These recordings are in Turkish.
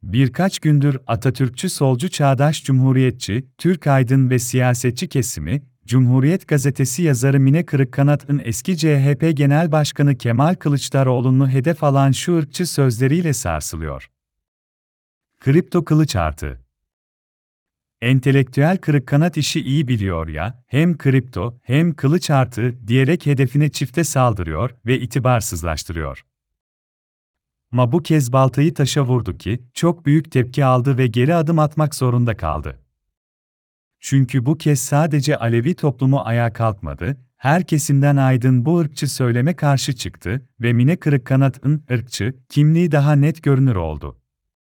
Birkaç gündür Atatürkçü solcu çağdaş cumhuriyetçi, Türk aydın ve siyasetçi kesimi, Cumhuriyet Gazetesi yazarı Mine Kırıkkanat'ın eski CHP Genel Başkanı Kemal Kılıçdaroğlu'nu hedef alan şu ırkçı sözleriyle sarsılıyor. Kripto kılıç artı. Entelektüel Kırıkkanat işi iyi biliyor ya, hem kripto hem kılıç artı diyerek hedefine çifte saldırıyor ve itibarsızlaştırıyor. Ama bu kez baltayı taşa vurdu ki, çok büyük tepki aldı ve geri adım atmak zorunda kaldı. Çünkü bu kez sadece Alevi toplumu ayağa kalkmadı, her kesimden aydın bu ırkçı söyleme karşı çıktı ve Mine Kırıkkanat'ın ırkçı kimliği daha net görünür oldu.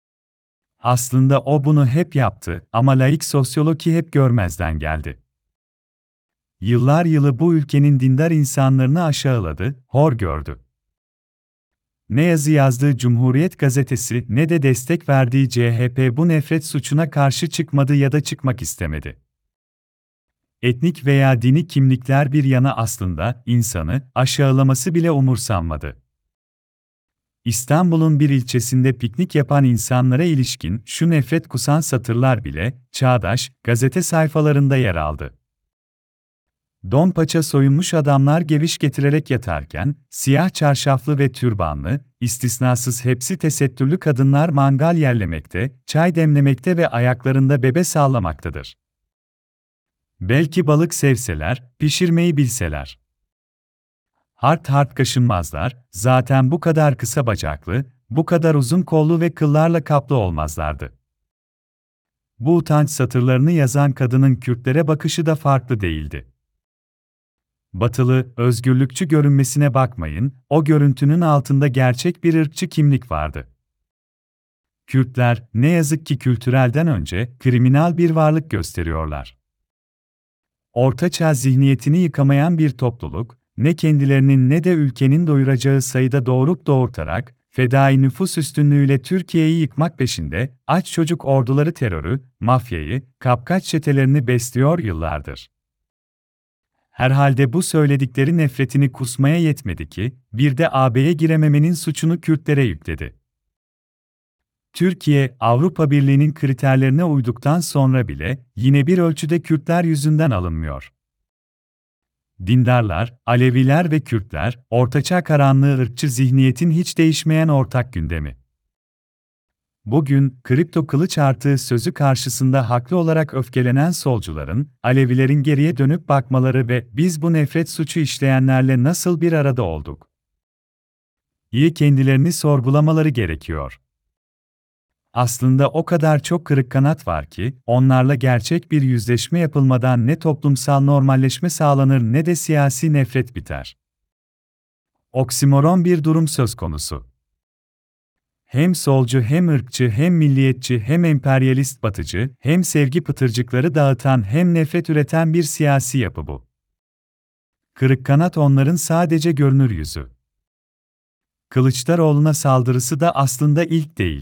Aslında o bunu hep yaptı ama laik sosyoloji hep görmezden geldi. Yıllar yılı bu ülkenin dindar insanlarını aşağıladı, hor gördü. Ne yazı yazdığı Cumhuriyet Gazetesi ne de destek verdiği CHP bu nefret suçuna karşı çıkmadı ya da çıkmak istemedi. Etnik veya dini kimlikler bir yana aslında insanı aşağılaması bile umursanmadı. İstanbul'un bir ilçesinde piknik yapan insanlara ilişkin şu nefret kusan satırlar bile çağdaş gazete sayfalarında yer aldı. Don paça soyunmuş adamlar geviş getirerek yatarken, siyah çarşaflı ve türbanlı, istisnasız hepsi tesettürlü kadınlar mangal yerlemekte, çay demlemekte ve ayaklarında bebe sallamaktadır. Belki balık sevseler, pişirmeyi bilseler. Hart hart kaşınmazlar, zaten bu kadar kısa bacaklı, bu kadar uzun kollu ve kıllarla kaplı olmazlardı. Bu utanç satırlarını yazan kadının Kürtlere bakışı da farklı değildi. Batılı, özgürlükçü görünmesine bakmayın, o görüntünün altında gerçek bir ırkçı kimlik vardı. Kürtler, ne yazık ki kültürelden önce, kriminal bir varlık gösteriyorlar. Ortaçağ zihniyetini yıkamayan bir topluluk, ne kendilerinin ne de ülkenin doyuracağı sayıda doğurup doğurtarak, fedai nüfus üstünlüğüyle Türkiye'yi yıkmak peşinde, aç çocuk orduları terörü, mafyayı, kapkaç çetelerini besliyor yıllardır. Herhalde bu söyledikleri nefretini kusmaya yetmedi ki, bir de AB'ye girememenin suçunu Kürtlere yükledi. Türkiye, Avrupa Birliği'nin kriterlerine uyduktan sonra bile, yine bir ölçüde Kürtler yüzünden alınmıyor. Dindarlar, Aleviler ve Kürtler, ortaçağ karanlığı ırkçı zihniyetin hiç değişmeyen ortak gündemi. Bugün, kripto kılıç artığı sözü karşısında haklı olarak öfkelenen solcuların, Alevilerin geriye dönüp bakmaları ve biz bu nefret suçu işleyenlerle nasıl bir arada olduk? İyi kendilerini sorgulamaları gerekiyor. Aslında o kadar çok kırık kanat var ki, onlarla gerçek bir yüzleşme yapılmadan ne toplumsal normalleşme sağlanır ne de siyasi nefret biter. Oksimoron bir durum söz konusu. Hem solcu hem ırkçı hem milliyetçi hem emperyalist batıcı, hem sevgi pıtırcıkları dağıtan hem nefret üreten bir siyasi yapı bu. Kırık kanat onların sadece görünür yüzü. Kılıçdaroğlu'na saldırısı da aslında ilk değil.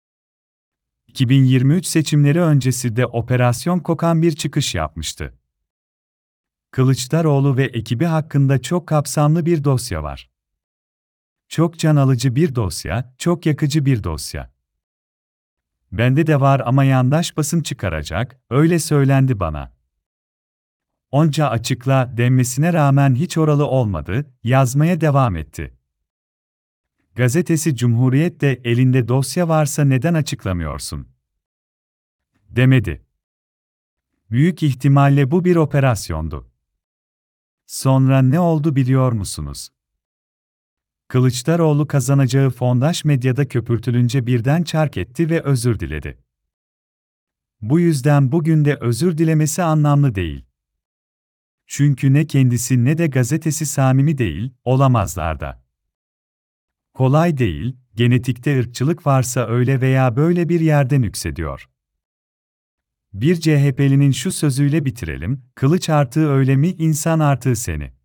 2023 seçimleri öncesi de operasyon kokan bir çıkış yapmıştı. Kılıçdaroğlu ve ekibi hakkında çok kapsamlı bir dosya var. Çok can alıcı bir dosya, çok yakıcı bir dosya. Bende de var ama yandaş basın çıkaracak, öyle söylendi bana. Onca açıkla denmesine rağmen hiç oralı olmadı, yazmaya devam etti. Gazetesi Cumhuriyet de elinde dosya varsa neden açıklamıyorsun? Demedi. Büyük ihtimalle bu bir operasyondu. Sonra ne oldu biliyor musunuz? Kılıçdaroğlu kazanacağı fondaş medyada köpürtülünce birden çark etti ve özür diledi. Bu yüzden bugün de özür dilemesi anlamlı değil. Çünkü ne kendisi ne de gazetesi samimi değil, olamazlar da. Kolay değil, genetikte ırkçılık varsa öyle veya böyle bir yerde nüksediyor. Bir CHP'linin şu sözüyle bitirelim, kılıç artığı öyle mi, insan artığı seni.